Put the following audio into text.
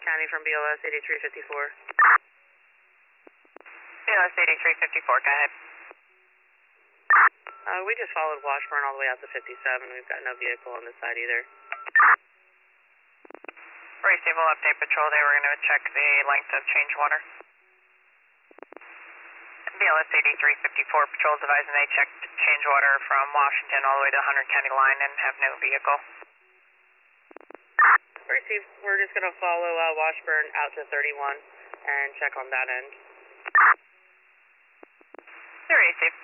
County from BLS 8354. BLS 8354, go ahead. We just followed Washburn all the way out to 57. We've got no vehicle on this side either. Receive, we'll update patrol day. We're going to check the length of change water. BLS 8354, patrol's advising they checked change water from Washington all the way to Hunter County line and have no vehicle. Receive, we're just going to follow Washburn out to 31 and check on that end. Receive.